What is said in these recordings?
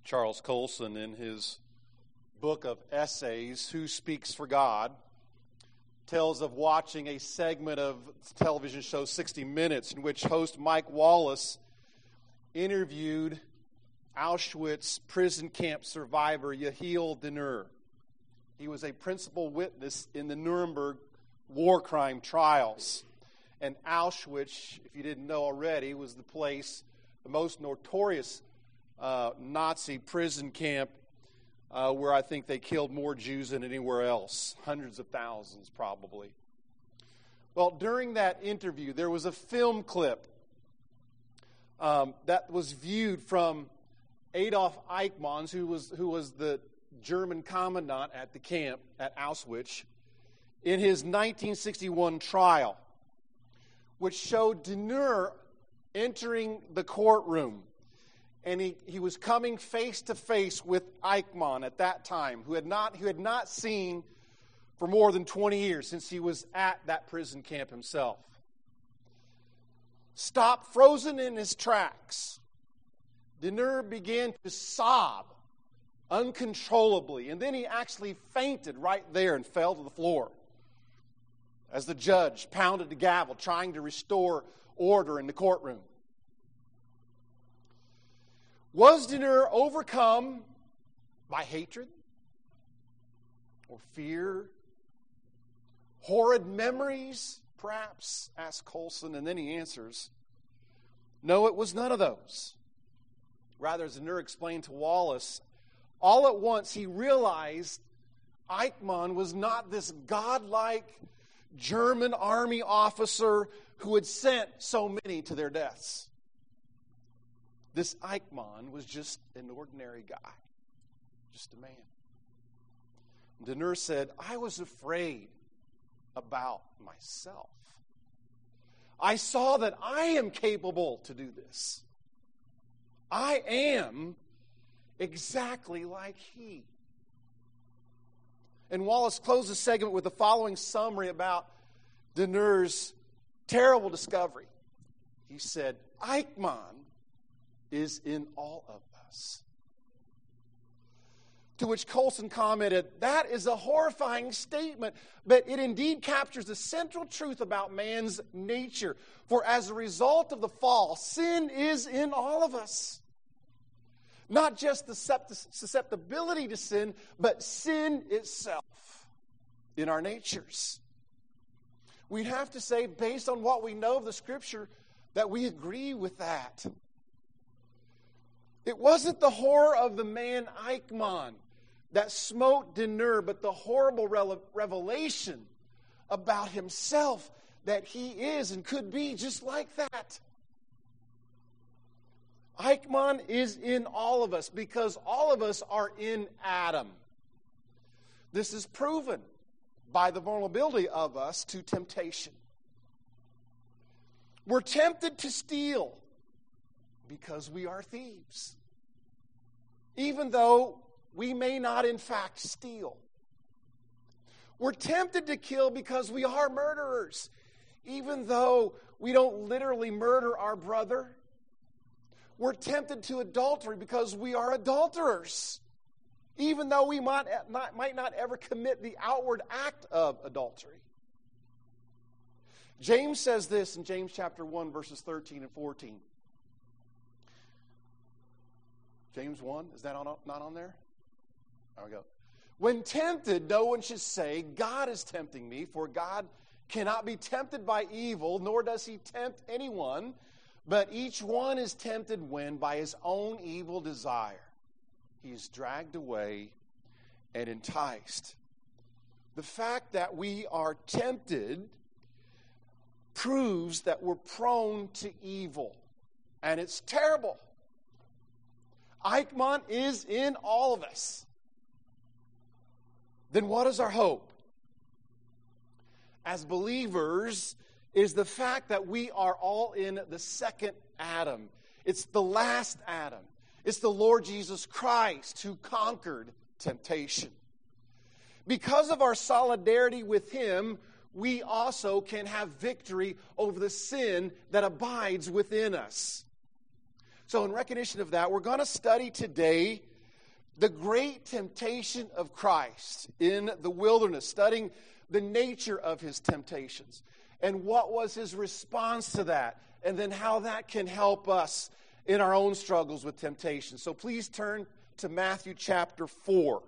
Charles Colson, in his book of essays, Who Speaks for God, tells of watching a segment of the television show 60 Minutes, in which host Mike Wallace interviewed Auschwitz prison camp survivor Yehiel Dinur. He was a principal witness in the Nuremberg war crime trials. And Auschwitz, if you didn't know already, was the place, the most notorious Nazi prison camp where I think they killed more Jews than anywhere else. Hundreds of thousands, probably. Well, during that interview, there was a film clip that was viewed from Adolf Eichmann, who was the German commandant at the camp at Auschwitz, in his 1961 trial, which showed Dinur entering the courtroom. And he was coming face to face with Eichmann at that time, who had not seen for more than 20 years since he was at that prison camp himself. Stopped frozen in his tracks. Dinur began to sob uncontrollably, and then he actually fainted right there and fell to the floor as the judge pounded the gavel, trying to restore order in the courtroom. Was Dinur overcome by hatred or fear? Horrid memories, perhaps, asked Colson, and then he answers, no, it was none of those. Rather, as Dinur explained to Wallace, all at once he realized Eichmann was not this godlike German army officer who had sent so many to their deaths. This Eichmann was just an ordinary guy, just a man. Dinur said, I was afraid about myself. I saw that I am capable to do this. I am exactly like he. And Wallace closed the segment with the following summary about Dinur's terrible discovery. He said, Eichmann is in all of us. To which Colson commented, that is a horrifying statement, but it indeed captures the central truth about man's nature. For as a result of the fall, sin is in all of us. Not just the susceptibility to sin, but sin itself in our natures. We'd have to say, based on what we know of the Scripture, that we agree with that. It wasn't the horror of the man Eichmann that smote Dinur, but the horrible revelation about himself that he is and could be just like that. Eichmann is in all of us because all of us are in Adam. This is proven by the vulnerability of us to temptation. We're tempted to steal because we are thieves, even though we may not in fact steal. We're tempted to kill because we are murderers, even though we don't literally murder our brother. We're tempted to adultery because we are adulterers, even though we might not ever commit the outward act of adultery. James says this in James chapter 1, verses 13 and 14. James 1, is that not on there? There we go. When tempted, no one should say, God is tempting me, for God cannot be tempted by evil, nor does he tempt anyone. But each one is tempted when, by his own evil desire, he is dragged away and enticed. The fact that we are tempted proves that we're prone to evil. And it's terrible. Eichmann is in all of us. Then what is our hope? As believers, is the fact that we are all in the second Adam. It's the last Adam. It's the Lord Jesus Christ who conquered temptation. Because of our solidarity with him, we also can have victory over the sin that abides within us. So in recognition of that, we're going to study today the great temptation of Christ in the wilderness, studying the nature of his temptations and what was his response to that, and then how that can help us in our own struggles with temptation. So please turn to Matthew chapter 4.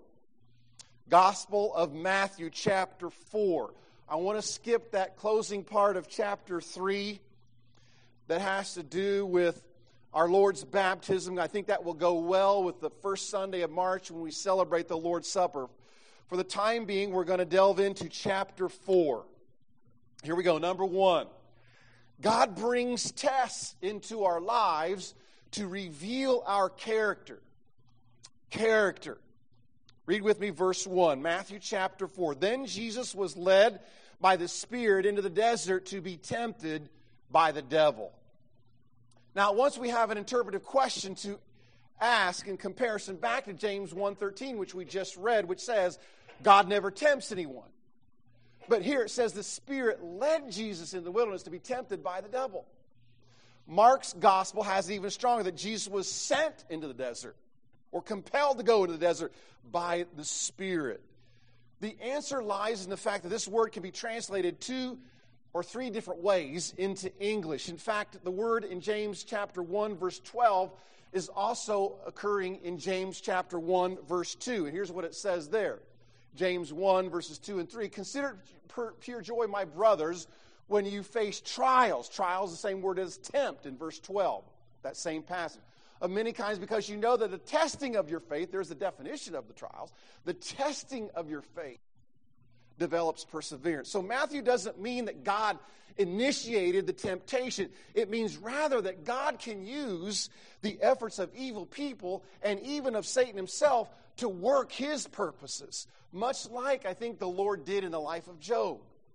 Gospel of Matthew chapter 4. I want to skip that closing part of chapter 3 that has to do with our Lord's baptism. I think that will go well with the first Sunday of March when we celebrate the Lord's Supper. For the time being, we're going to delve into chapter 4. Here we go. Number 1. God brings tests into our lives to reveal our character. Character. Read with me verse 1, Matthew chapter 4. Then Jesus was led by the Spirit into the desert to be tempted by the devil. Now, once we have an interpretive question to ask in comparison back to James 1:13, which we just read, which says, God never tempts anyone. But here it says the Spirit led Jesus in the wilderness to be tempted by the devil. Mark's gospel has it even stronger, that Jesus was sent into the desert, or compelled to go into the desert by the Spirit. The answer lies in the fact that this word can be translated 2 or 3 different ways into English. In fact, the word in James chapter 1, verse 12 is also occurring in James chapter 1, verse 2. And here's what it says there. James 1, verses 2 and 3. Consider pure joy, my brothers, when you face trials. Trials, the same word as tempt in verse 12, that same passage. Of many kinds, because you know that the testing of your faith, there's the definition of the trials, the testing of your faith develops perseverance. So Matthew doesn't mean that God initiated the temptation. It means rather that God can use the efforts of evil people and even of Satan himself to work his purposes, much like I think the Lord did in the life of Job.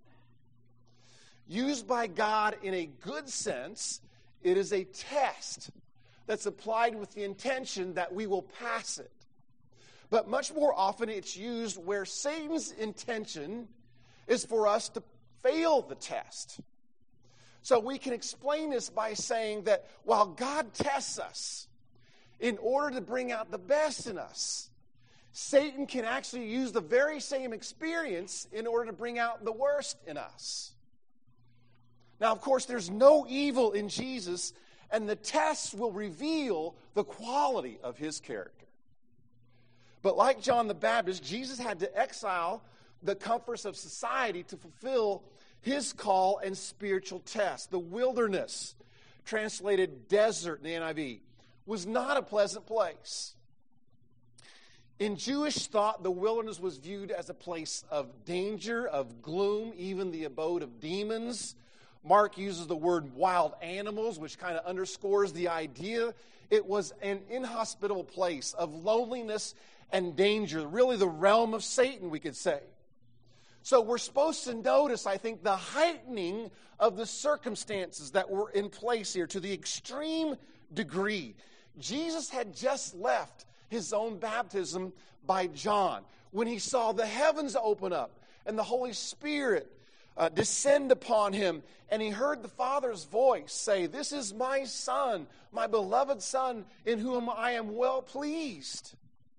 Used by God in a good sense, it is a test that's applied with the intention that we will pass it. But much more often it's used where Satan's intention is for us to fail the test. So we can explain this by saying that while God tests us in order to bring out the best in us, Satan can actually use the very same experience in order to bring out the worst in us. Now, of course, there's no evil in Jesus, and the tests will reveal the quality of his character. But like John the Baptist, Jesus had to exile the comforts of society to fulfill his call and spiritual test. The wilderness, translated desert in the NIV, was not a pleasant place. In Jewish thought, the wilderness was viewed as a place of danger, of gloom, even the abode of demons. Mark uses the word wild animals, which kind of underscores the idea. It was an inhospitable place of loneliness and danger, really the realm of Satan, we could say. So we're supposed to notice, I think, the heightening of the circumstances that were in place here to the extreme degree. Jesus had just left his own baptism by John when he saw the heavens open up and the Holy Spirit descend upon him, and he heard the Father's voice say, "This is my Son, my beloved Son, in whom I am well pleased."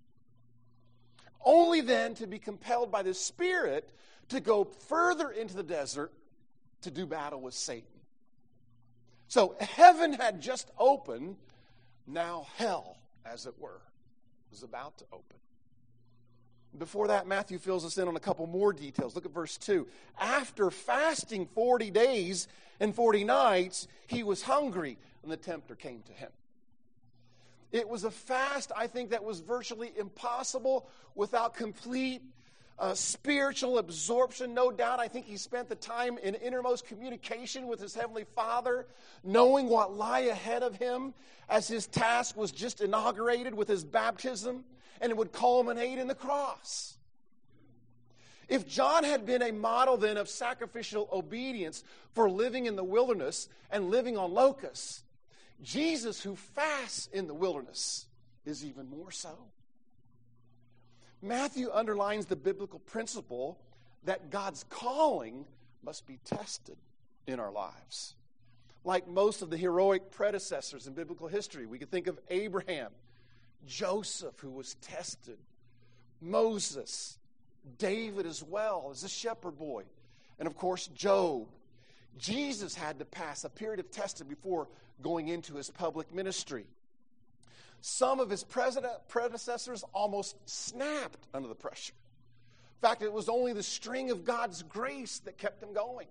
Only then to be compelled by the Spirit to go further into the desert to do battle with Satan. So heaven had just opened, now hell, as it were, was about to open. Before that, Matthew fills us in on a couple more details. Look at verse 2. After fasting 40 days and 40 nights, he was hungry, and the tempter came to him. It was a fast, I think, that was virtually impossible without complete spiritual absorption. No doubt, I think he spent the time in innermost communication with his Heavenly Father, knowing what lay ahead of him as his task was just inaugurated with his baptism, and it would culminate in the cross. If John had been a model then of sacrificial obedience for living in the wilderness and living on locusts, Jesus, who fasts in the wilderness, is even more so. Matthew underlines the biblical principle that God's calling must be tested in our lives. Like most of the heroic predecessors in biblical history, we could think of Abraham, Joseph, who was tested, Moses, David as well as a shepherd boy, and of course Job. Jesus had to pass a period of testing before going into his public ministry. Some of his predecessors almost snapped under the pressure. In fact, it was only the string of God's grace that kept them going.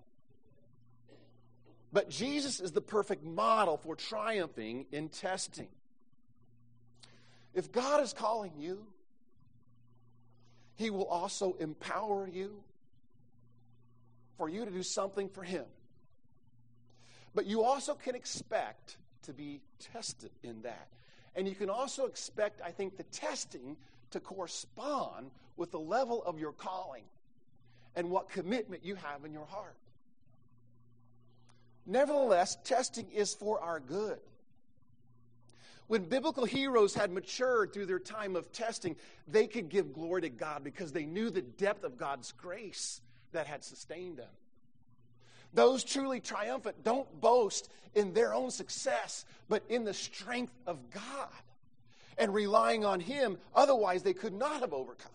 But Jesus is the perfect model for triumphing in testing. If God is calling you, He will also empower you for you to do something for Him. But you also can expect to be tested in that. And you can also expect, I think, the testing to correspond with the level of your calling and what commitment you have in your heart. Nevertheless, testing is for our good. When biblical heroes had matured through their time of testing, they could give glory to God because they knew the depth of God's grace that had sustained them. Those truly triumphant don't boast in their own success, but in the strength of God and relying on Him. Otherwise, they could not have overcome.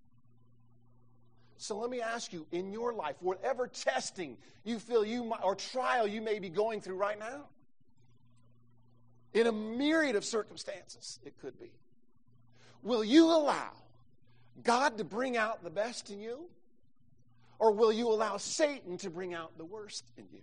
So let me ask you, in your life, whatever testing you feel you might, or trial you may be going through right now, in a myriad of circumstances, it could be, will you allow God to bring out the best in you? Or will you allow Satan to bring out the worst in you?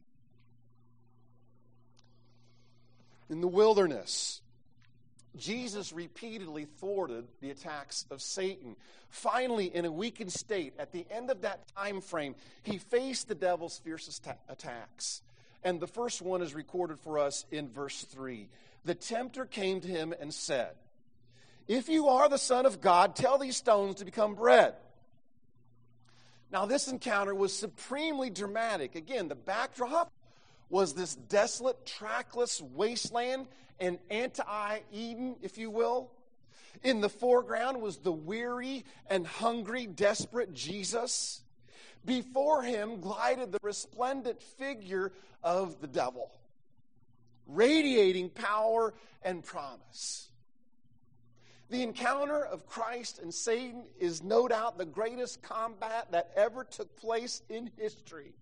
In the wilderness, Jesus repeatedly thwarted the attacks of Satan. Finally, in a weakened state, at the end of that time frame, he faced the devil's fiercest attacks. And the first one is recorded for us in verse 3. The tempter came to him and said, "If you are the Son of God, tell these stones to become bread." Now, this encounter was supremely dramatic. Again, the backdrop was this desolate, trackless wasteland, an anti-Eden, if you will. In the foreground was the weary and hungry, desperate Jesus. Before him glided the resplendent figure of the devil, radiating power and promise. The encounter of Christ and Satan is no doubt the greatest combat that ever took place in history.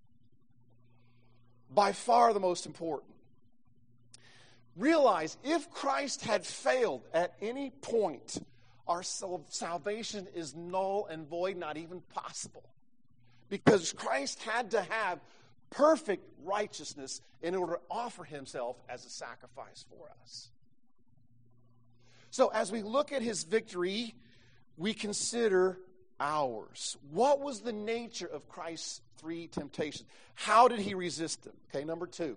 By far the most important. Realize, if Christ had failed at any point, our salvation is null and void, not even possible. Because Christ had to have perfect righteousness in order to offer himself as a sacrifice for us. So as we look at his victory, we consider ours. What was the nature of Christ's three temptations? How did he resist them? Okay, number 2.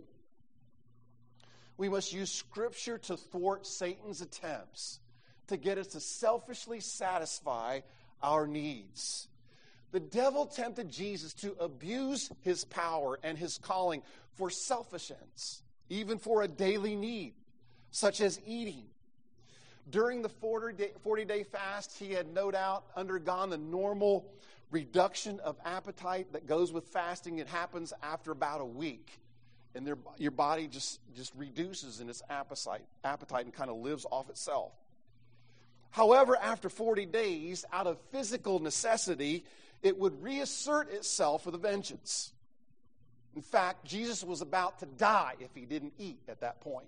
We must use Scripture to thwart Satan's attempts to get us to selfishly satisfy our needs. The devil tempted Jesus to abuse his power and his calling for selfish ends, even for a daily need, such as eating. During the 40-day fast, he had no doubt undergone the normal reduction of appetite that goes with fasting. It happens after about a week. And your body just reduces in its appetite and kind of lives off itself. However, after 40 days, out of physical necessity, it would reassert itself with a vengeance. In fact, Jesus was about to die if he didn't eat at that point.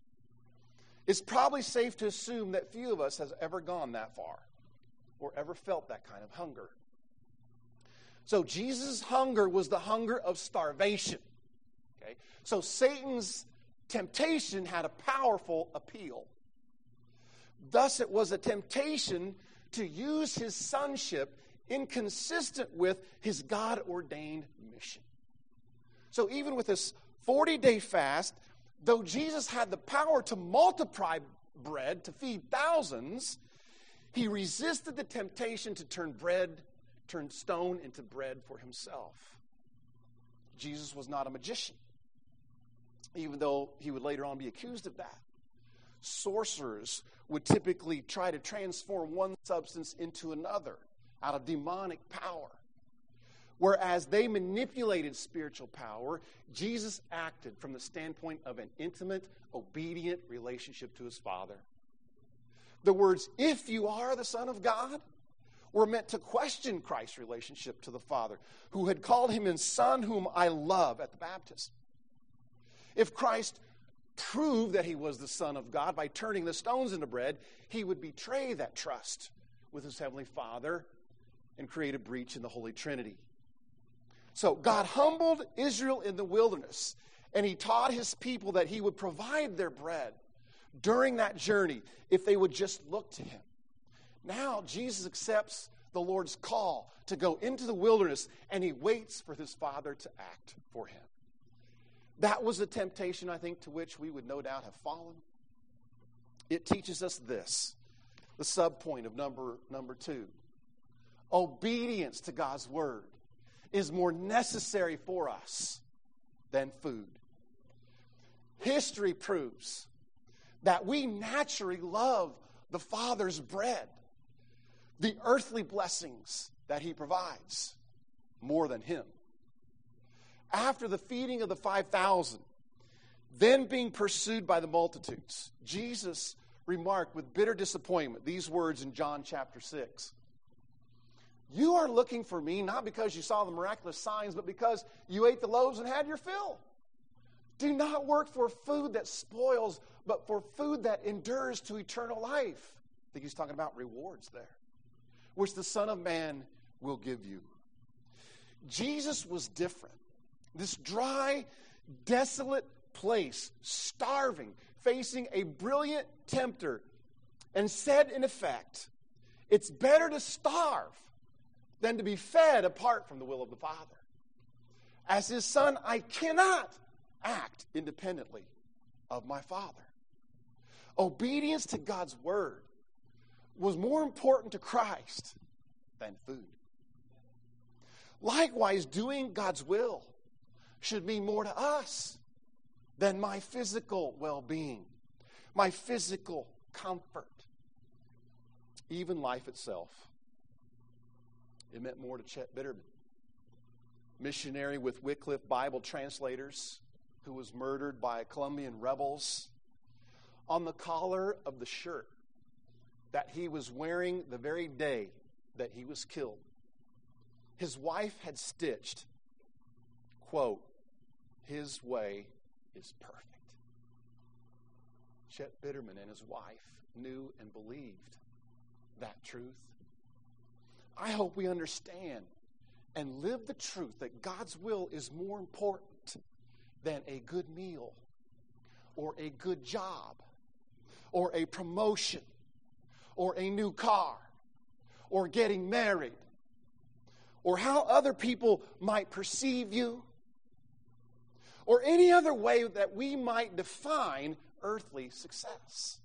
It's probably safe to assume that few of us has ever gone that far or ever felt that kind of hunger. So Jesus' hunger was the hunger of starvation. Okay? So Satan's temptation had a powerful appeal. Thus, it was a temptation to use his sonship inconsistent with his God-ordained mission. So even with this 40-day fast, though Jesus had the power to multiply bread to feed thousands, he resisted the temptation to turn stone into bread for himself. Jesus was not a magician, even though he would later on be accused of that. Sorcerers would typically try to transform one substance into another out of demonic power. Whereas they manipulated spiritual power, Jesus acted from the standpoint of an intimate, obedient relationship to his Father. The words, if you are the Son of God, were meant to question Christ's relationship to the Father, who had called him his Son, whom I love, at the baptism. If Christ proved that he was the Son of God by turning the stones into bread, he would betray that trust with his Heavenly Father and create a breach in the Holy Trinity. So God humbled Israel in the wilderness, and he taught his people that he would provide their bread during that journey if they would just look to him. Now Jesus accepts the Lord's call to go into the wilderness, and he waits for his Father to act for him. That was a temptation, I think, to which we would no doubt have fallen. It teaches us this, the subpoint of number 2. Obedience to God's word is more necessary for us than food. History proves that we naturally love the Father's bread, the earthly blessings that he provides, more than him. After the feeding of the 5,000, then being pursued by the multitudes, Jesus remarked with bitter disappointment these words in John chapter 6. You are looking for me not because you saw the miraculous signs, but because you ate the loaves and had your fill. Do not work for food that spoils, but for food that endures to eternal life. I think he's talking about rewards there, which the Son of Man will give you. Jesus was different. This dry, desolate place, starving, facing a brilliant tempter, and said in effect, it's better to starve than to be fed apart from the will of the Father. As his Son, I cannot act independently of my Father. Obedience to God's word was more important to Christ than food. Likewise, doing God's will should mean more to us than my physical well-being, my physical comfort, even life itself. It meant more to Chet Bitterman, missionary with Wycliffe Bible translators, who was murdered by Colombian rebels. On the collar of the shirt that he was wearing the very day that he was killed, his wife had stitched, quote, his way is perfect. Chet Bitterman and his wife knew and believed that truth. I hope we understand and live the truth that God's will is more important than a good meal or a good job or a promotion or a new car or getting married or how other people might perceive you or any other way that we might define earthly success.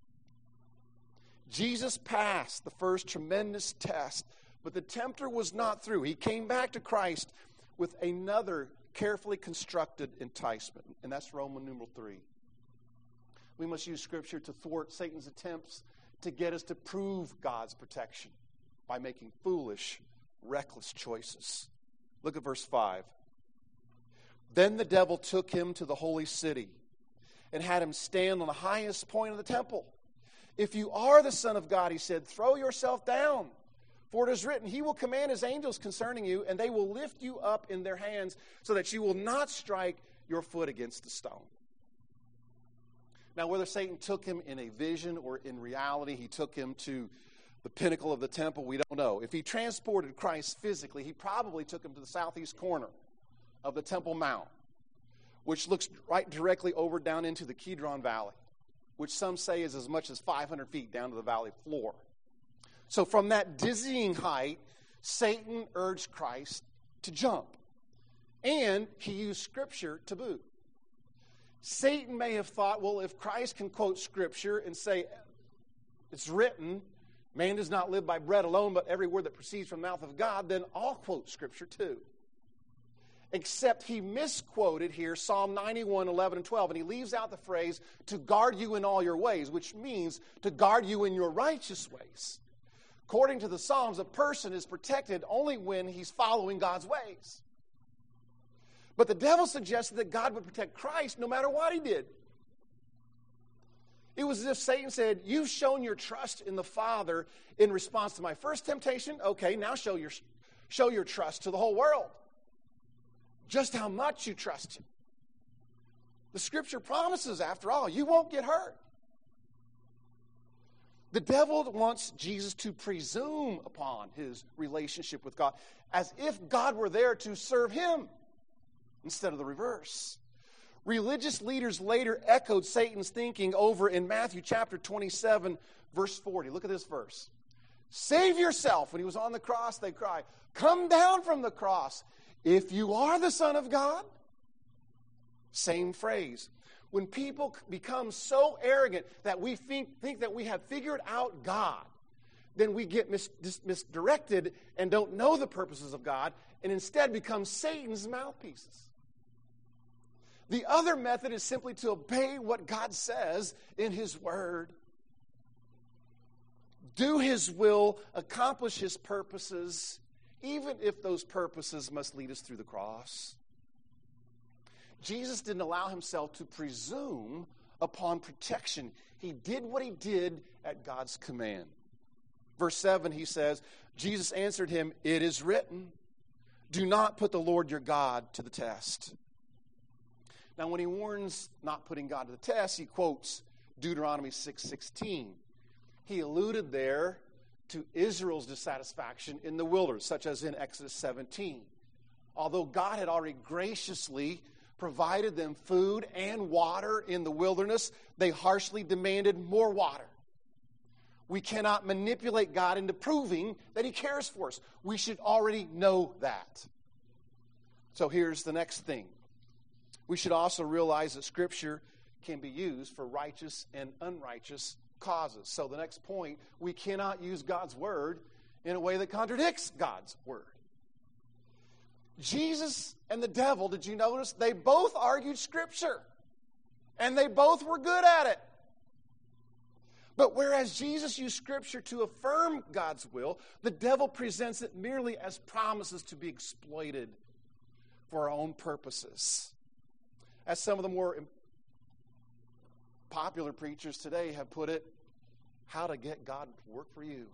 Jesus passed the first tremendous test, but the tempter was not through. He came back to Christ with another carefully constructed enticement, and that's Roman numeral 3. We must use Scripture to thwart Satan's attempts to get us to prove God's protection by making foolish, reckless choices. Look at verse 5. Then the devil took him to the holy city and had him stand on the highest point of the temple. If you are the Son of God, he said, throw yourself down. For it is written, he will command his angels concerning you, and they will lift you up in their hands so that you will not strike your foot against a stone. Now, whether Satan took him in a vision or in reality, he took him to the pinnacle of the temple, we don't know. If he transported Christ physically, he probably took him to the southeast corner of the Temple Mount, which looks right directly over down into the Kidron Valley, which some say is as much as 500 feet down to the valley floor. So from that dizzying height, Satan urged Christ to jump. And he used Scripture to boot. Satan may have thought, well, if Christ can quote Scripture and say, it's written, man does not live by bread alone, but every word that proceeds from the mouth of God, then I'll quote Scripture too. Except he misquoted here Psalm 91, 11, and 12, and he leaves out the phrase, to guard you in all your ways, which means to guard you in your righteous ways. According to the Psalms, a person is protected only when he's following God's ways. But the devil suggested that God would protect Christ no matter what he did. It was as if Satan said, you've shown your trust in the Father in response to my first temptation. Okay, now show your trust to the whole world. Just how much you trust him. The Scripture promises, after all, you won't get hurt. The devil wants Jesus to presume upon his relationship with God as if God were there to serve him instead of the reverse. Religious leaders later echoed Satan's thinking over in Matthew chapter 27, verse 40. Look at this verse. Save yourself. When he was on the cross, they cry, come down from the cross if you are the Son of God. Same phrase. When people become so arrogant that we think that we have figured out God, then we get misdirected and don't know the purposes of God and instead become Satan's mouthpieces. The other method is simply to obey what God says in his word. Do his will, accomplish his purposes, even if those purposes must lead us through the cross. Jesus didn't allow himself to presume upon protection. He did what he did at God's command. Verse 7, he says, Jesus answered him, it is written, do not put the Lord your God to the test. Now, when he warns not putting God to the test, he quotes Deuteronomy 6:16. He alluded there to Israel's dissatisfaction in the wilderness, such as in Exodus 17. Although God had already graciously provided them food and water in the wilderness, they harshly demanded more water. We cannot manipulate God into proving that he cares for us. We should already know that. So here's the next thing. We should also realize that Scripture can be used for righteous and unrighteous causes. So the next point, we cannot use God's word in a way that contradicts God's word. Jesus and the devil, did you notice? They both argued Scripture. And they both were good at it. But whereas Jesus used Scripture to affirm God's will, the devil presents it merely as promises to be exploited for our own purposes. As some of the more popular preachers today have put it, how to get God to work for you.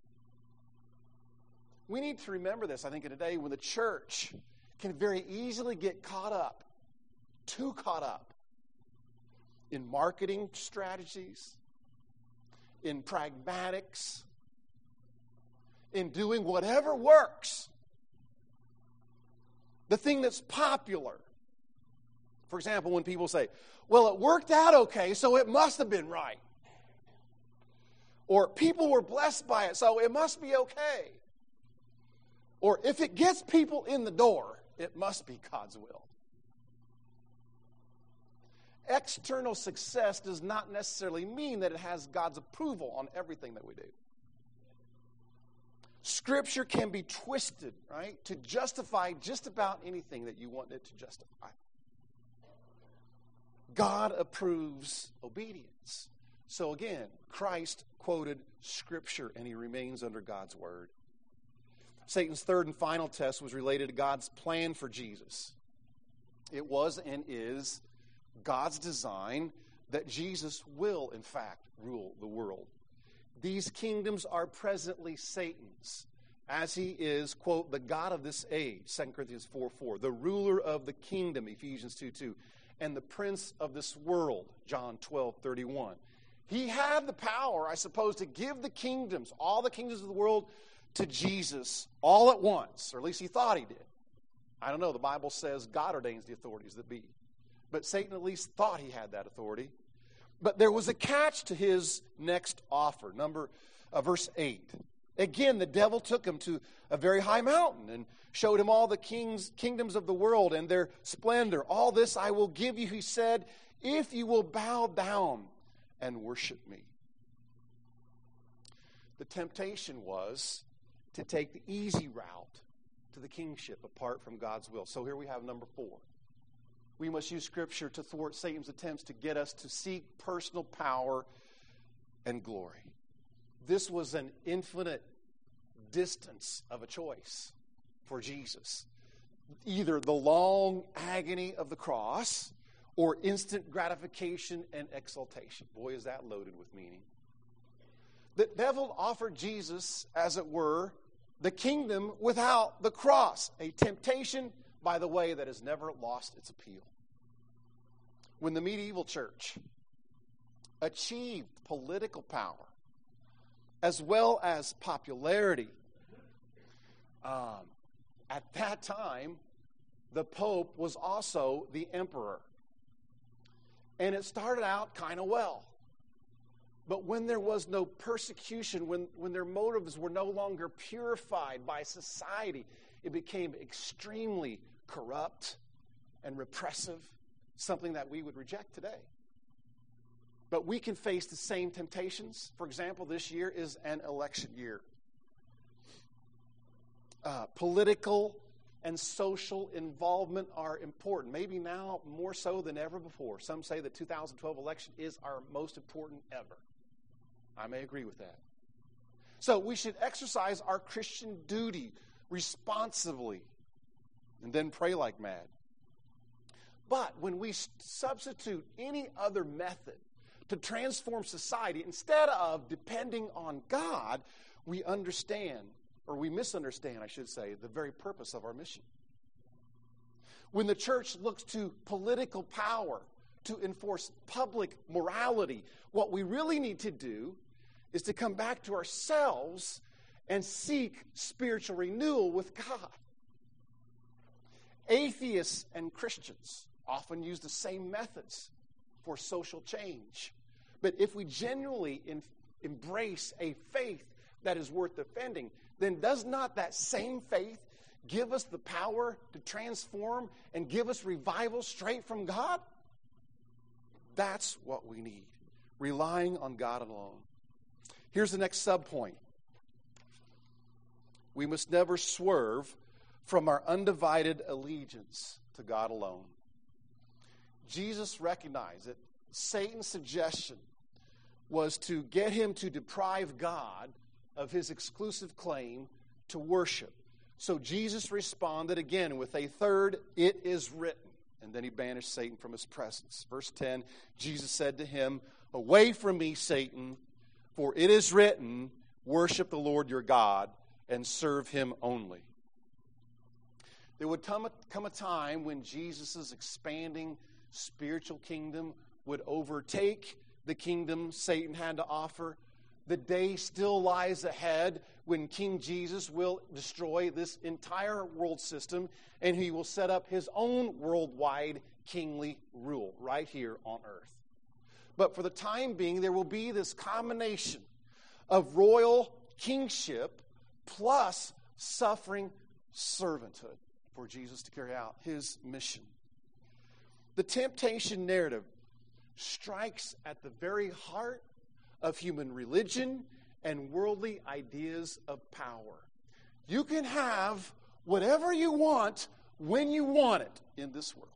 We need to remember this, I think, in a day when the church can very easily get too caught up in marketing strategies, in pragmatics, in doing whatever works. The thing that's popular. For example, when people say, well, it worked out okay, so it must have been right. Or people were blessed by it, so it must be okay. Or if it gets people in the door, it must be God's will. External success does not necessarily mean that it has God's approval on everything that we do. Scripture can be twisted, right, to justify just about anything that you want it to justify. God approves obedience. So again, Christ quoted Scripture and he remains under God's word. Satan's third and final test was related to God's plan for Jesus. It was and is God's design that Jesus will, in fact, rule the world. These kingdoms are presently Satan's, as he is, quote, the God of this age, 2 Corinthians 4:4, the ruler of the kingdom, Ephesians 2:2, and the prince of this world, John 12:31. He had the power, I suppose, to give the kingdoms, all the kingdoms of the world, to Jesus all at once, or at least he thought he did. I don't know, the Bible says God ordains the authorities that be. But Satan at least thought he had that authority. But there was a catch to his next offer. Verse 8. Again, the devil took him to a very high mountain and showed him all the kingdoms of the world and their splendor. All this I will give you, he said, if you will bow down and worship me. The temptation was to take the easy route to the kingship apart from God's will. So here we have number 4. We must use Scripture to thwart Satan's attempts to get us to seek personal power and glory. This was an infinite distance of a choice for Jesus. Either the long agony of the cross or instant gratification and exaltation. Boy, is that loaded with meaning. The devil offered Jesus, as it were, the kingdom without the cross, a temptation, by the way, that has never lost its appeal. When the medieval church achieved political power as well as popularity, at that time, the Pope was also the emperor. And it started out kind of well. But when there was no persecution, when their motives were no longer purified by society, it became extremely corrupt and repressive, something that we would reject today. But we can face the same temptations. For example, this year is an election year. Political and social involvement are important, maybe now more so than ever before. Some say the 2012 election is our most important ever. I may agree with that. So we should exercise our Christian duty responsibly and then pray like mad. But when we substitute any other method to transform society instead of depending on God, we understand, or we misunderstand, I should say, the very purpose of our mission. When the church looks to political power to enforce public morality, what we really need to do is to come back to ourselves and seek spiritual renewal with God. Atheists and Christians often use the same methods for social change. But if we genuinely embrace a faith that is worth defending, then does not that same faith give us the power to transform and give us revival straight from God? That's what we need, relying on God alone. Here's the next subpoint. We must never swerve from our undivided allegiance to God alone. Jesus recognized that Satan's suggestion was to get him to deprive God of his exclusive claim to worship. So Jesus responded again with a third, "It is written." And then he banished Satan from his presence. Verse 10, Jesus said to him, "Away from me, Satan, for it is written, worship the Lord your God and serve him only." There would come a time when Jesus' expanding spiritual kingdom would overtake the kingdom Satan had to offer. The day still lies ahead when King Jesus will destroy this entire world system and he will set up his own worldwide kingly rule right here on earth. But for the time being, there will be this combination of royal kingship plus suffering servanthood for Jesus to carry out his mission. The temptation narrative strikes at the very heart of human religion and worldly ideas of power. You can have whatever you want when you want it in this world.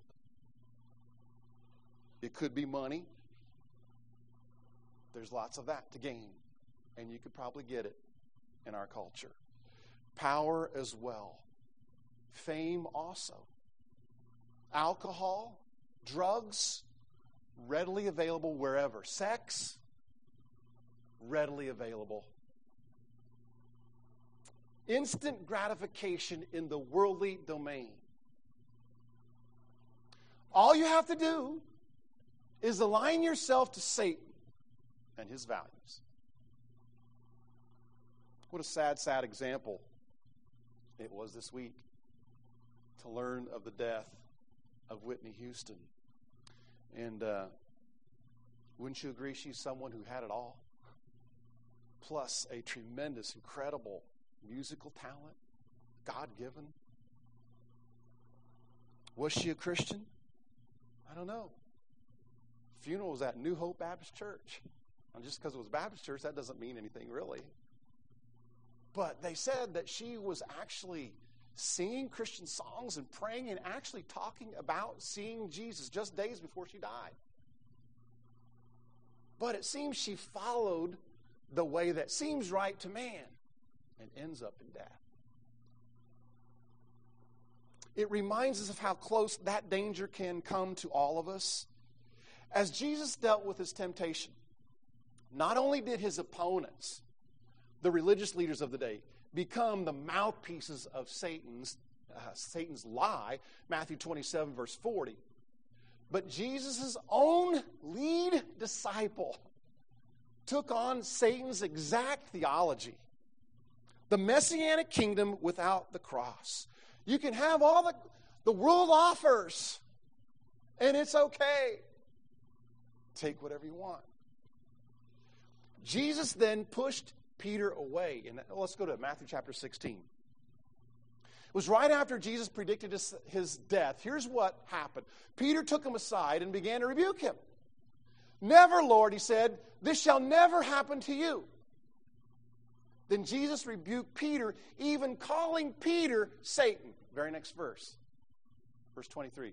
It could be money. There's lots of that to gain, and you could probably get it in our culture. Power as well. Fame also. Alcohol, drugs, readily available wherever. Sex, readily available. Instant gratification in the worldly domain. All you have to do is align yourself to Satan and his values. What a sad, sad example it was this week to learn of the death of Whitney Houston. And wouldn't you agree she's someone who had it all? Plus a tremendous, incredible musical talent, God-given. Was she a Christian? I don't know. Funeral was at New Hope Baptist Church. And just because it was Baptist church, that doesn't mean anything really. But they said that she was actually singing Christian songs and praying and actually talking about seeing Jesus just days before she died. But it seems she followed the way that seems right to man and ends up in death. It reminds us of how close that danger can come to all of us. As Jesus dealt with his temptation, not only did his opponents, the religious leaders of the day, become the mouthpieces of Satan's lie, Matthew 27, verse 40, but Jesus' own lead disciple took on Satan's exact theology. The Messianic kingdom without the cross. You can have all the world offers, and it's okay. Take whatever you want. Jesus then pushed Peter away. And let's go to Matthew chapter 16. It was right after Jesus predicted his death. Here's what happened. Peter took him aside and began to rebuke him. Never, Lord, he said, this shall never happen to you. Then Jesus rebuked Peter, even calling Peter Satan. Very next verse. Verse 23.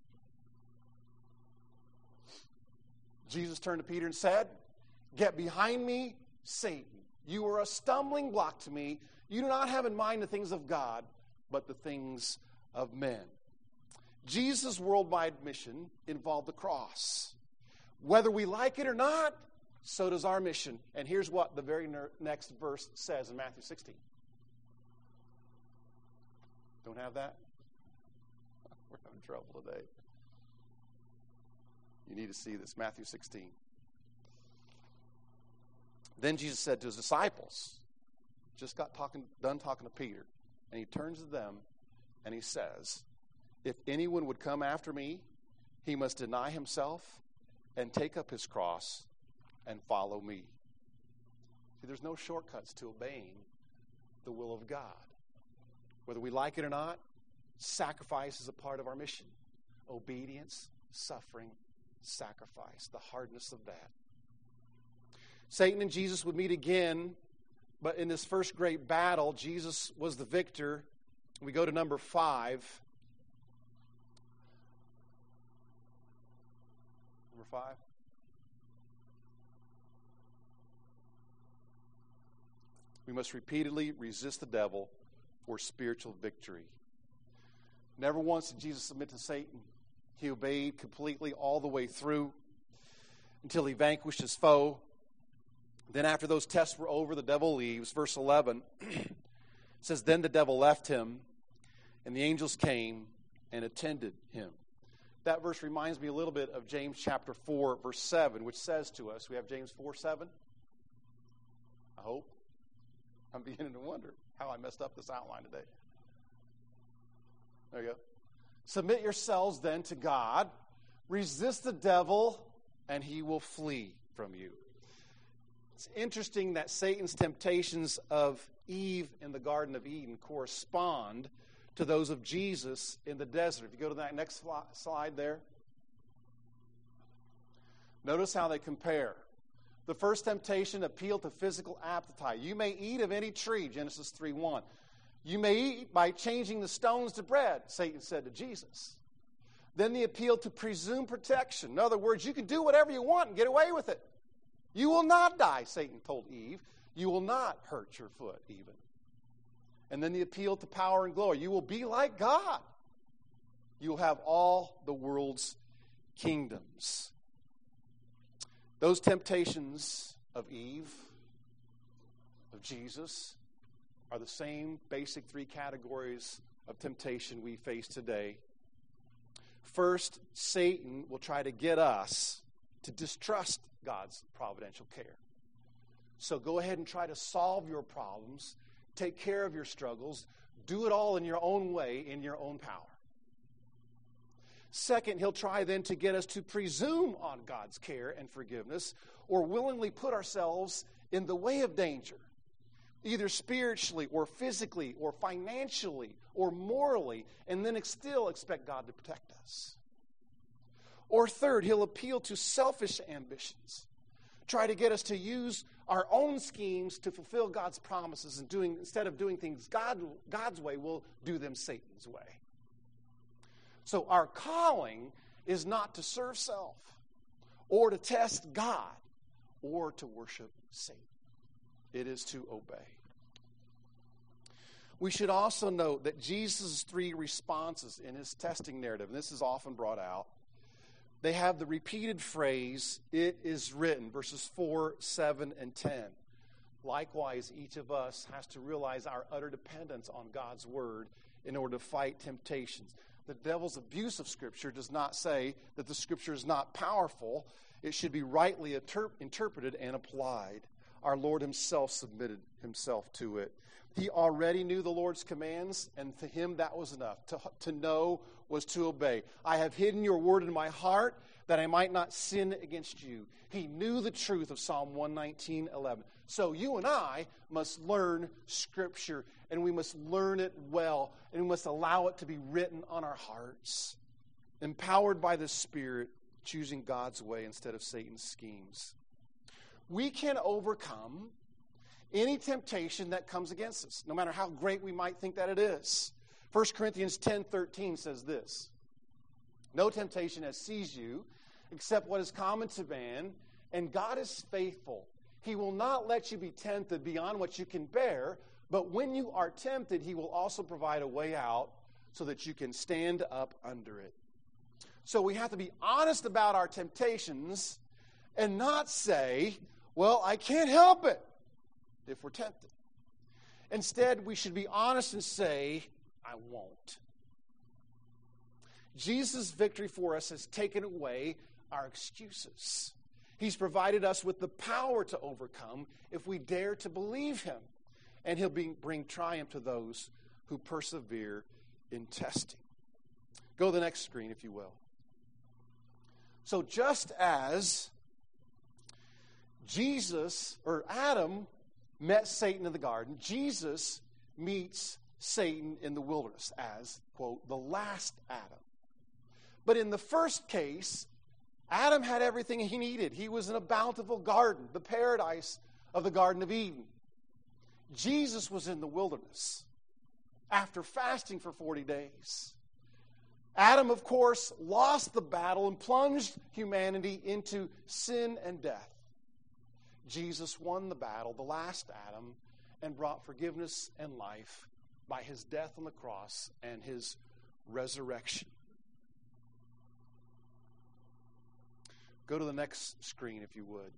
Jesus turned to Peter and said, get behind me, Satan. You are a stumbling block to me. You do not have in mind the things of God, but the things of men. Jesus' worldwide mission involved the cross. Whether we like it or not, so does our mission. And here's what the very next verse says in Matthew 16. Don't have that? We're having trouble today. You need to see this. Matthew 16. Then Jesus said to his disciples, just got done talking to Peter, and he turns to them and he says, if anyone would come after me, he must deny himself and take up his cross and follow me. See, there's no shortcuts to obeying the will of God. Whether we like it or not, sacrifice is a part of our mission. Obedience, suffering, sacrifice, the hardness of that. Satan and Jesus would meet again, but in this first great battle, Jesus was the victor. We go to number 5. Number 5. We must repeatedly resist the devil for spiritual victory. Never once did Jesus submit to Satan. He obeyed completely all the way through until he vanquished his foe. Then after those tests were over, the devil leaves. Verse 11 says, then the devil left him, and the angels came and attended him. That verse reminds me a little bit of James chapter 4, verse 7, which says to us, we have James 4, 7. I hope. I'm beginning to wonder how I messed up this outline today. There you go. Submit yourselves then to God. Resist the devil, and he will flee from you. It's interesting that Satan's temptations of Eve in the Garden of Eden correspond to those of Jesus in the desert. If you go to that next slide there. Notice how they compare. The first temptation appealed to physical appetite. You may eat of any tree, Genesis 3:1. You may eat by changing the stones to bread, Satan said to Jesus. Then the appeal to presumed protection. In other words, you can do whatever you want and get away with it. You will not die, Satan told Eve. You will not hurt your foot even. And then the appeal to power and glory. You will be like God. You will have all the world's kingdoms. Those temptations of Eve, of Jesus, are the same basic 3 categories of temptation we face today. First, Satan will try to get us to distrust God's providential care. So go ahead and try to solve your problems, take care of your struggles, do it all in your own way, in your own power. Second, he'll try then to get us to presume on God's care and forgiveness, or willingly put ourselves in the way of danger, either spiritually or physically or financially or morally, and then still expect God to protect us. Or third, he'll appeal to selfish ambitions, try to get us to use our own schemes to fulfill God's promises, and instead of doing things God's way, we'll do them Satan's way. So our calling is not to serve self or to test God or to worship Satan. It is to obey. We should also note that Jesus' three responses in his testing narrative, and this is often brought out, they have the repeated phrase, "It is written," verses 4, 7, and 10. Likewise, each of us has to realize our utter dependence on God's word in order to fight temptations. The devil's abuse of Scripture does not say that the Scripture is not powerful. It should be rightly interpreted and applied. Our Lord himself submitted himself to it. He already knew the Lord's commands, and to him that was enough. To know was to obey. I have hidden your word in my heart that I might not sin against you. He knew the truth of Psalm 119:11. So you and I must learn Scripture, and we must learn it well, and we must allow it to be written on our hearts. Empowered by the Spirit, choosing God's way instead of Satan's schemes. We can overcome any temptation that comes against us, no matter how great we might think that it is. 1 Corinthians 10:13 says this, "No temptation has seized you except what is common to man, and God is faithful. He will not let you be tempted beyond what you can bear, but when you are tempted, he will also provide a way out so that you can stand up under it." So we have to be honest about our temptations and not say, "Well, I can't help it," if we're tempted. Instead, we should be honest and say, "I won't." Jesus' victory for us has taken away our excuses. He's provided us with the power to overcome if we dare to believe him. And he'll bring triumph to those who persevere in testing. Go to the next screen, if you will. So just as Adam met Satan in the garden, Jesus meets Satan in the wilderness as, quote, the last Adam. But in the first case, Adam had everything he needed. He was in a bountiful garden, the paradise of the Garden of Eden. Jesus was in the wilderness after fasting for 40 days. Adam, of course, lost the battle and plunged humanity into sin and death. Jesus won the battle, the last Adam, and brought forgiveness and life by his death on the cross and his resurrection. Go to the next screen, if you would.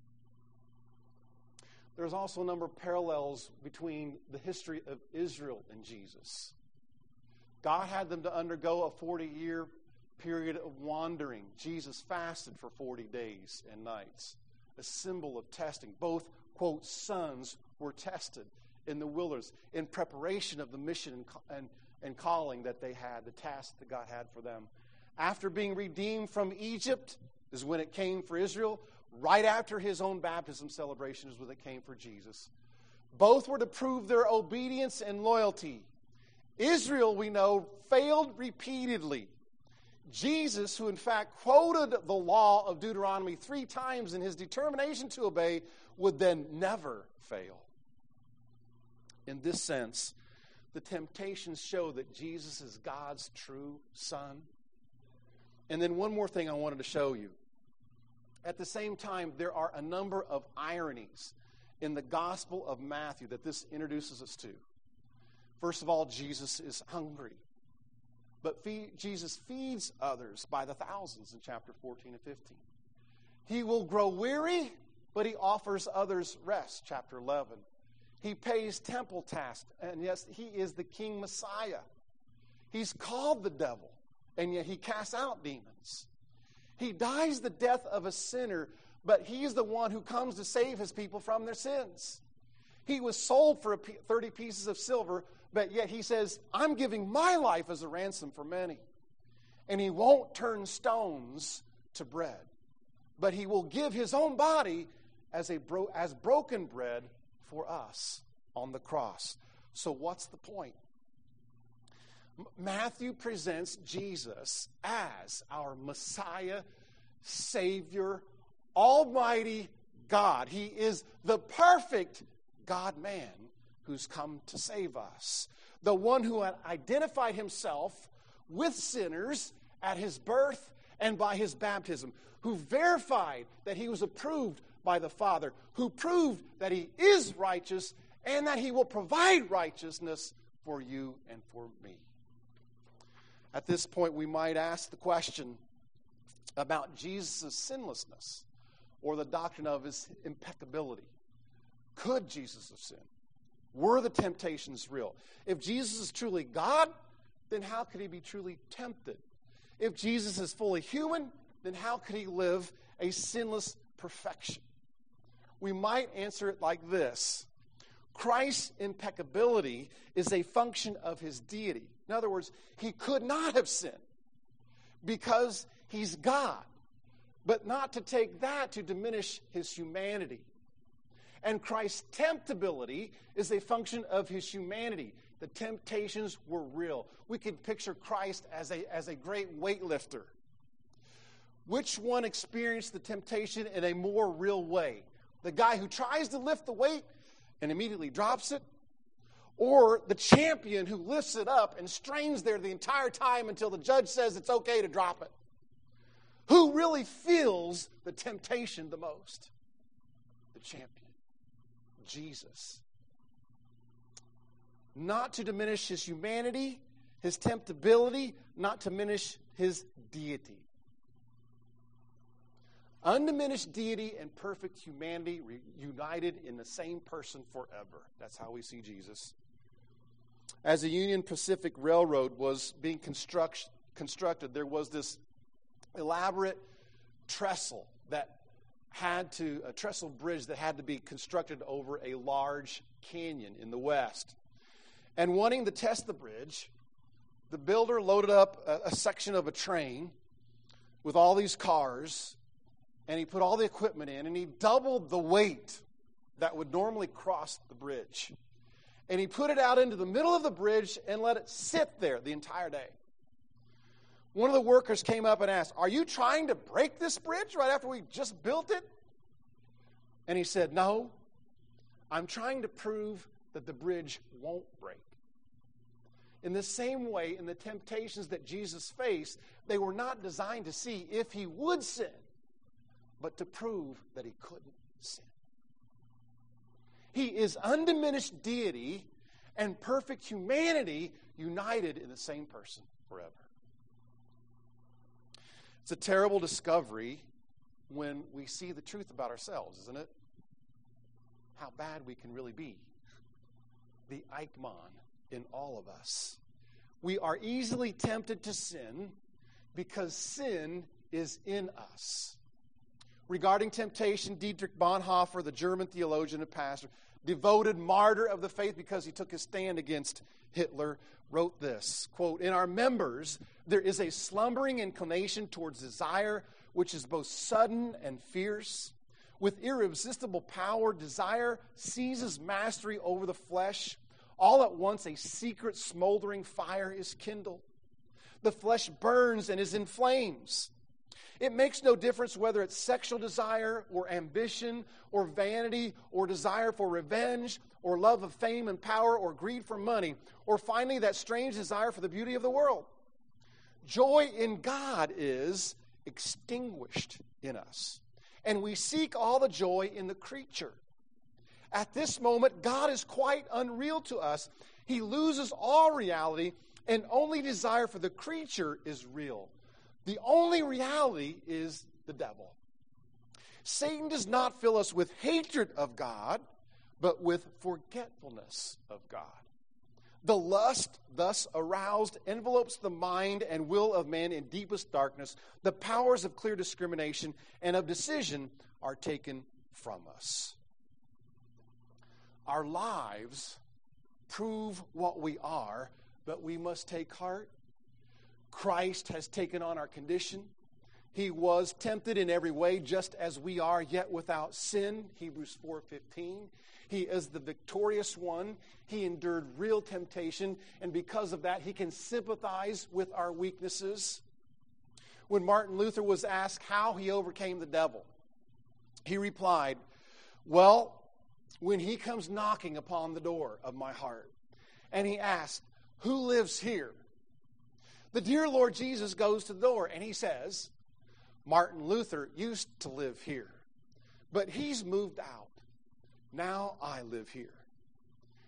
There's also a number of parallels between the history of Israel and Jesus. God had them to undergo a 40-year period of wandering. Jesus fasted for 40 days and nights, a symbol of testing. Both, quote, sons were tested in the wilderness in preparation of the mission and calling that they had, the task that God had for them. After being redeemed from Egypt is when it came for Israel. Right after his own baptism celebration is when it came for Jesus. Both were to prove their obedience and loyalty. Israel, we know, failed repeatedly. Jesus, who in fact quoted the law of Deuteronomy 3 times in his determination to obey, would then never fail. In this sense, the temptations show that Jesus is God's true Son. And then one more thing I wanted to show you. At the same time, there are a number of ironies in the Gospel of Matthew that this introduces us to. First of all, Jesus is hungry. But Jesus feeds others by the thousands in chapter 14 and 15. He will grow weary, but he offers others rest, chapter 11. He pays temple tax, and yes, he is the King Messiah. He's called the devil, and yet he casts out demons. He dies the death of a sinner, but he's the one who comes to save his people from their sins. He was sold for 30 pieces of silver, but yet he says, I'm giving my life as a ransom for many. And he won't turn stones to bread, but he will give his own body as broken bread for us on the cross. So what's the point? Matthew presents Jesus as our Messiah, Savior, Almighty God. He is the perfect God-man who's come to save us. The one who had identified himself with sinners at his birth and by his baptism, who verified that he was approved by the Father, who proved that he is righteous and that he will provide righteousness for you and for me. At this point, we might ask the question about Jesus' sinlessness or the doctrine of his impeccability. Could Jesus have sinned? Were the temptations real? If Jesus is truly God, then how could he be truly tempted? If Jesus is fully human, then how could he live a sinless perfection? We might answer it like this. Christ's impeccability is a function of his deity. In other words, he could not have sinned because he's God, but not to take that to diminish his humanity. And Christ's temptability is a function of his humanity. The temptations were real. We could picture Christ as a great weightlifter. Which one experienced the temptation in a more real way? The guy who tries to lift the weight and immediately drops it? Or the champion who lifts it up and strains there the entire time until the judge says it's okay to drop it? Who really feels the temptation the most? The champion, Jesus. Not to diminish his humanity, his temptability, not to diminish his deity. Undiminished deity and perfect humanity united in the same person forever. That's how we see Jesus. As the Union Pacific Railroad was being constructed, there was this elaborate trestle a trestle bridge that had to be constructed over a large canyon in the west. And wanting to test the bridge, the builder loaded up a section of a train with all these cars, and he put all the equipment in, and he doubled the weight that would normally cross the bridge. And he put it out into the middle of the bridge and let it sit there the entire day. One of the workers came up and asked, "Are you trying to break this bridge right after we just built it?" And he said, "No, I'm trying to prove that the bridge won't break." In the same way, in the temptations that Jesus faced, they were not designed to see if he would sin, but to prove that he couldn't sin. He is undiminished deity and perfect humanity united in the same person forever. It's a terrible discovery when we see the truth about ourselves, isn't it? How bad we can really be. The Eichmann in all of us. We are easily tempted to sin because sin is in us. Regarding temptation, Dietrich Bonhoeffer, the German theologian and pastor, devoted martyr of the faith because he took his stand against Hitler, wrote this, quote, "In our members, there is a slumbering inclination towards desire, which is both sudden and fierce. With irresistible power, desire seizes mastery over the flesh. All at once, a secret smoldering fire is kindled. The flesh burns and is in flames. It makes no difference whether it's sexual desire or ambition or vanity or desire for revenge or love of fame and power or greed for money or finally that strange desire for the beauty of the world. Joy in God is extinguished in us, and we seek all the joy in the creature. At this moment, God is quite unreal to us. He loses all reality, and only desire for the creature is real. The only reality is the devil. Satan does not fill us with hatred of God, but with forgetfulness of God. The lust thus aroused envelopes the mind and will of man in deepest darkness. The powers of clear discrimination and of decision are taken from us. Our lives prove what we are, but we must take heart. Christ has taken on our condition. He was tempted in every way, just as we are, yet without sin. Hebrews 4:15. He is the victorious one. He endured real temptation, and because of that, he can sympathize with our weaknesses. When Martin Luther was asked how he overcame the devil, he replied, "Well, when he comes knocking upon the door of my heart, and he asks, 'Who lives here?' the dear Lord Jesus goes to the door, and he says, 'Martin Luther used to live here, but he's moved out. Now I live here.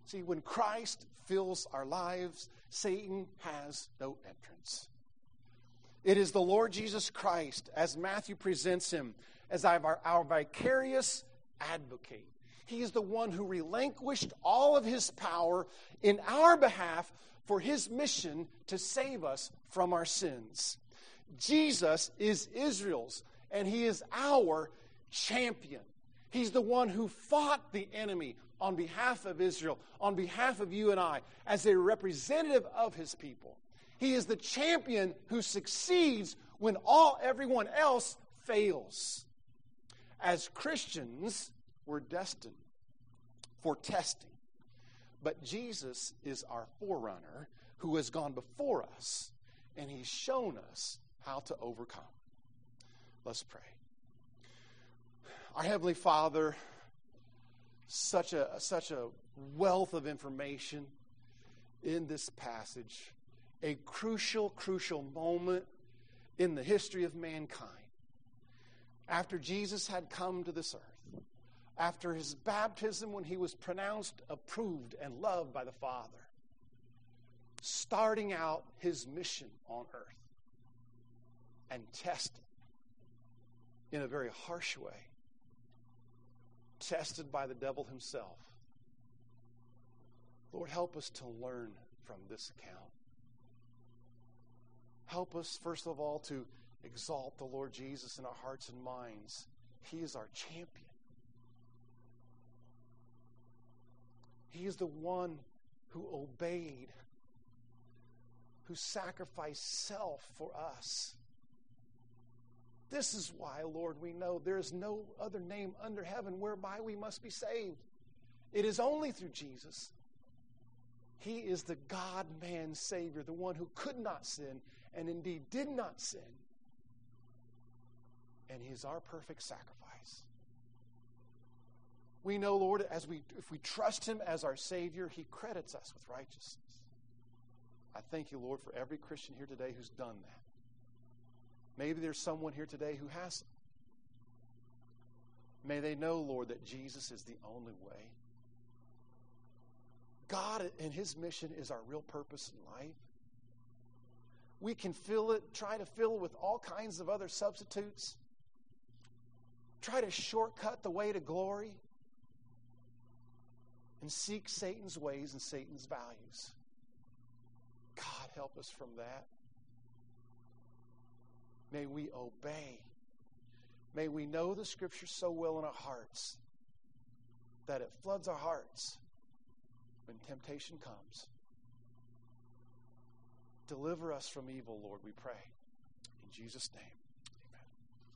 See, when Christ fills our lives, Satan has no entrance. It is the Lord Jesus Christ, as Matthew presents him, as our vicarious advocate. He is the one who relinquished all of his power in our behalf for his mission to save us from our sins. Jesus is Israel's, and he is our champion. He's the one who fought the enemy on behalf of Israel, on behalf of you and I, as a representative of his people. He is the champion who succeeds when everyone else fails. As Christians, we're destined for testing. But Jesus is our forerunner who has gone before us, and he's shown us how to overcome. Let's pray. Our Heavenly Father, such a wealth of information in this passage, a crucial moment in the history of mankind. After Jesus had come to this earth, after his baptism when he was pronounced approved and loved by the Father, starting out his mission on earth and tested in a very harsh way, tested by the devil himself. Lord, help us to learn from this account. Help us, first of all, to exalt the Lord Jesus in our hearts and minds. He is our champion. He is the one who obeyed, who sacrificed self for us. This is why, Lord, we know there is no other name under heaven whereby we must be saved. It is only through Jesus. He is the God-man Savior, the one who could not sin and indeed did not sin. And he is our perfect sacrifice. We know, Lord, if we trust him as our Savior, he credits us with righteousness. I thank you, Lord, for every Christian here today who's done that. Maybe there's someone here today who hasn't. May they know, Lord, that Jesus is the only way. God and his mission is our real purpose in life. We can try to fill it with all kinds of other substitutes. Try to shortcut the way to glory. And seek Satan's ways and Satan's values. God, help us from that. May we obey. May we know the Scripture so well in our hearts that it floods our hearts when temptation comes. Deliver us from evil, Lord, we pray. In Jesus' name.